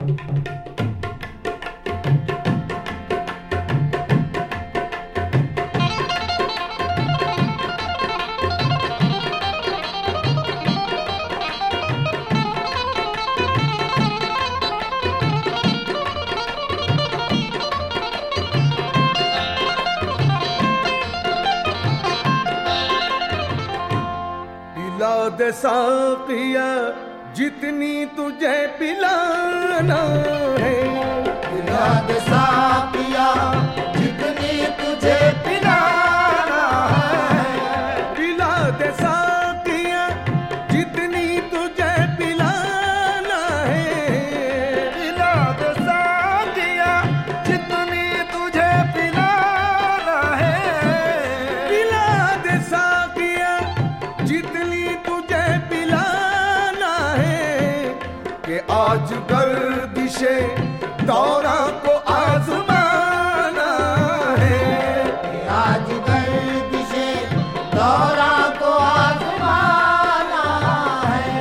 दे साकिया जितनी तुझे पिलाना है, पिला दे साकिया जितनी तुझे पिलाना है, पिला दे साकिया जितनी तुझे पिलाना है, पिला दे साकिया जितनी तुझे पिलाना है, पिला दे साकिया जितनी तुझे पिलाना है, कि आज गर्दिशे दौरा को आजमाना है, आज गर्दिशे दौरा को आजमाना है।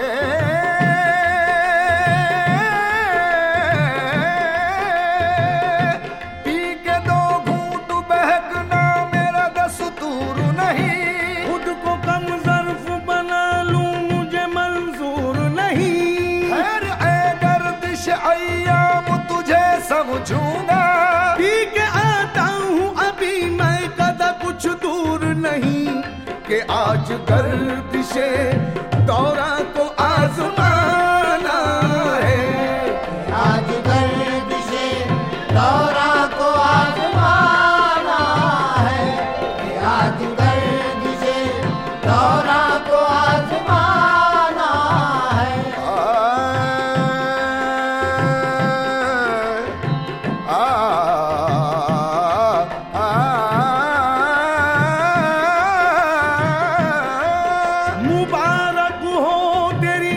पी के दो घूंट बहकना मेरा दस्तूर नहीं, खुद को कम ज़र्फ बना लूं मुझे मंजूर नहीं, खैर ए गर्दिश अय्याम तुझे समझूंगा, पी के आता हूँ अभी मैं कदा कुछ दूर नहीं, कि आज गर्दिशे दौरा को आजमाना है, आज गर्दिशे दौरा को आजमाना है, आज गर्दिशे दौरा को आजमाना है। मुबारक हो तेरी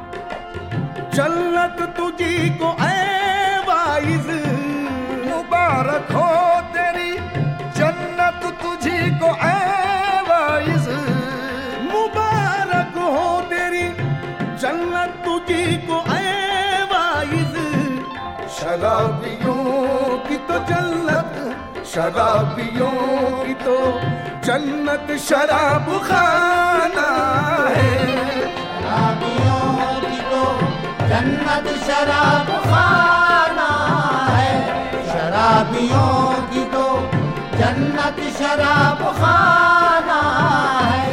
जन्नत तुझी को ऐ वाइज, मुबारक हो तेरी जन्नत तुझी को ऐ वाइज, मुबारक हो तेरी जन्नत तुझी को ऐ वाइज, शराबियों की तो जन्नत, शराबियों की तो जन्नत शराब खाना है, शराबियों की तो जन्नत शराब खाना है, शराबियों की तो जन्नत शराब खाना है।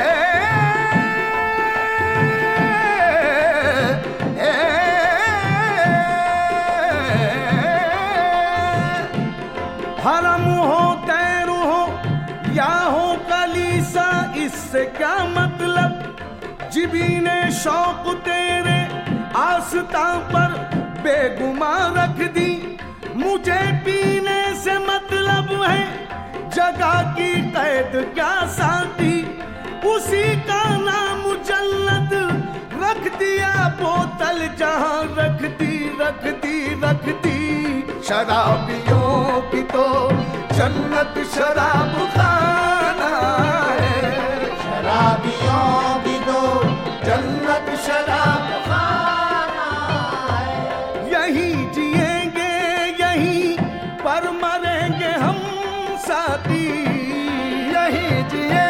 हरम हो तैर हो या हो कलीसा इससे क्या मतलब, जिबीने शौक तेरे आस्था पर बेगुमा रख दी, मुझे पीने से मतलब है जगह की कैद क्या साथी, उसी का नाम जन्नत रख दिया बोतल जहां रखती रखती रखती, शराबियों की तो जन्नत शराब खाना है, शराबियों की तो जन्नत शराब खाना है। यही जिएंगे यही पर मरेंगे हम साथी, यही जिएंगे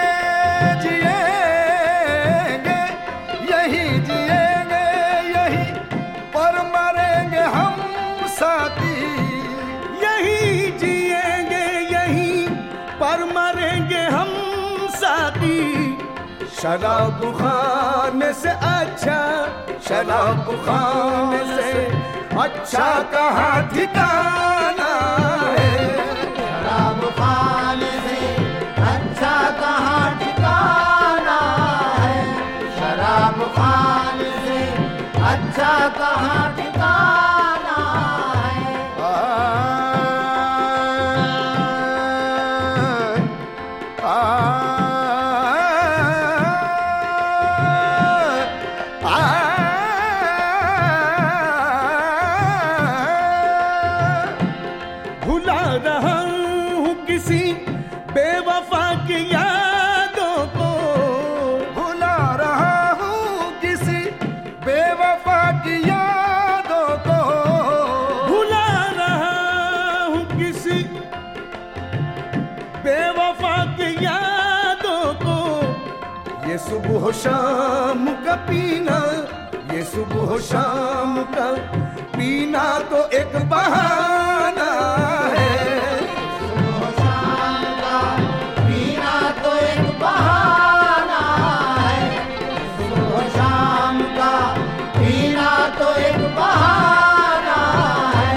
यही पर मरेंगे हम साथी, यही जिएंगे यही पर मरेंगे हम साथी, शराब खाने से अच्छा, शराब खाने से अच्छा कहाँ ठिकाना है, शराब खाने से अच्छा कहाँ ठिकाना है, शराब खाने से अच्छा कहाँ ठिकाना है। भुला रहा हूँ किसी बेवफा की यादों को, भुला रहा हूँ किसी बेवफा की याद सुबह शाम का पीना, ये सुबह शाम का पीना तो एक बहाना है। सुबह शाम का पीना तो एक बहाना है, सुबह शाम का पीना तो एक बहाना है।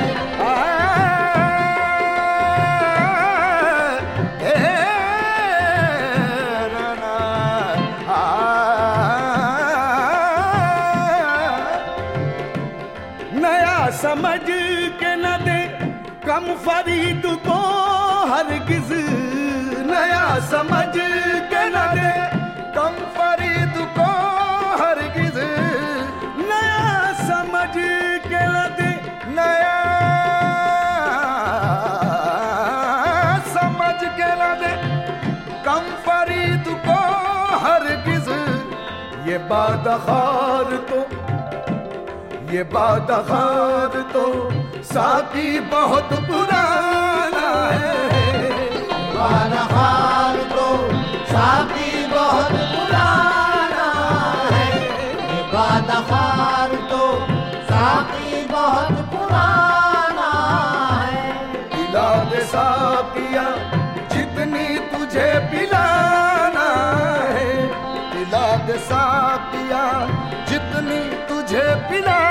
नया समझ के न दे कम फरीद को हरगिज, नया समझ के न दे कम फरीद को हरगिज, नया समझ के न दे, नया समझ के न दे कम फरीद को हरगिज। ये बादखार तो, ये बादखार तो साकी बहुत पुराना है। बादखार तो साकी बहुत पुराना है, ये बादखार तो साकी बहुत पुराना है। पिला दे साकिया जितनी तुझे पिलाना है, पिला दे साकिया जितनी तुझे पिला